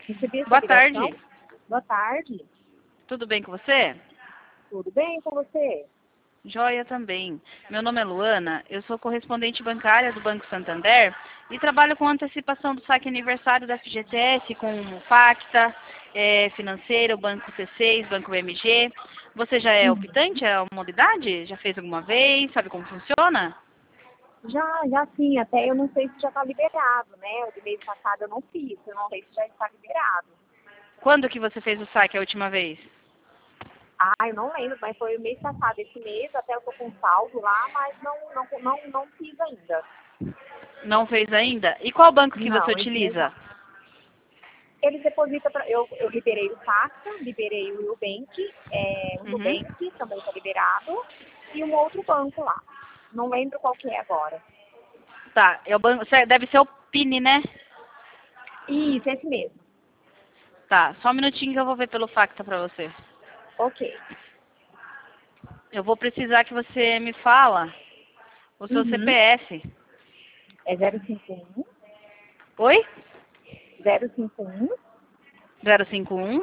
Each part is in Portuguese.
Recebi essa Boa ligação. tarde. Boa tarde. Tudo bem com você? Tudo bem com você? Joia também. Meu nome é Luana, eu sou correspondente bancária do Banco Santander e trabalho com antecipação do saque aniversário da FGTS com o Pacta, Financeiro, Banco C6, Banco BMG. Você já é optante, é uma unidade? Já fez alguma vez? Sabe como funciona? Já sim, até eu não sei se já está liberado, né? O de mês passado eu não fiz, eu não sei se já está liberado. Quando que você fez o saque a última vez? Eu não lembro, mas foi o mês passado, esse mês, até eu tô com saldo lá, mas não fiz ainda. Não fez ainda? E qual banco que você Não, esse mês não. utiliza? Eles depositam, eu liberei o Pacta, liberei o Nubank, o Uhum. Nubank também está liberado, e um outro banco lá. Não lembro qual que é agora. Tá, é o banco, deve ser o PIN, né? Isso, esse mesmo. Tá, só um minutinho que eu vou ver pelo Facta pra você. Ok. Eu vou precisar que você me fala o seu Uhum. CPF. É 051 Oi? 051 051.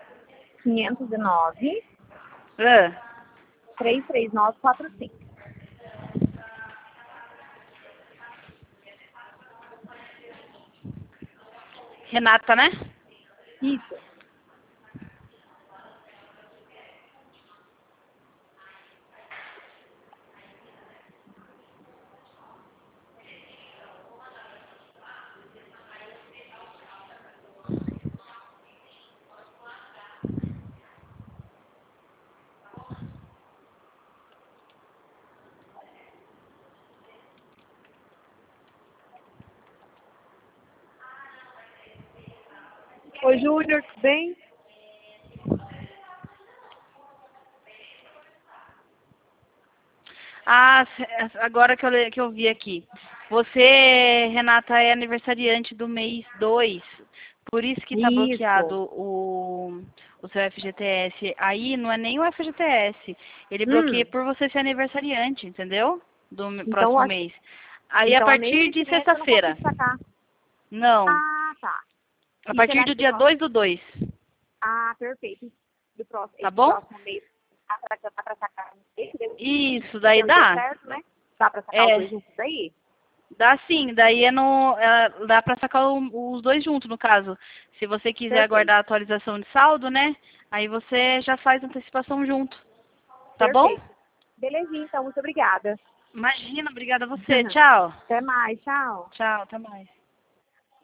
509 Ah, 33945. Renata, né? Isso. Oi, Júnior, tudo bem? Ah, agora que eu vi aqui. Você, Renata, é aniversariante do mês 2. Por isso que está Isso. bloqueado o seu FGTS. Aí não é nem o FGTS. Ele bloqueia Hum, por você ser aniversariante, entendeu? Do então, próximo mês. Aí a então partir nesse de mês eu não sexta-feira. consigo sacar. Não. Ah, tá. A E partir será do que do dia próximo? 2/2. Ah, perfeito. Tá Esse bom? próximo mês dá pra sacar esse Isso, daí deu dá. certo, né? Dá pra sacar os É, dois juntos aí? dá sim. Daí dá pra sacar os dois juntos, no caso. Se você quiser Perfeito. aguardar a atualização de saldo, né? Aí você já faz a antecipação junto. Tá bom? Perfeito. Belezinha, então. Muito obrigada. Imagina, obrigada a você. Tchau. Até mais. Tchau. Tchau, até mais.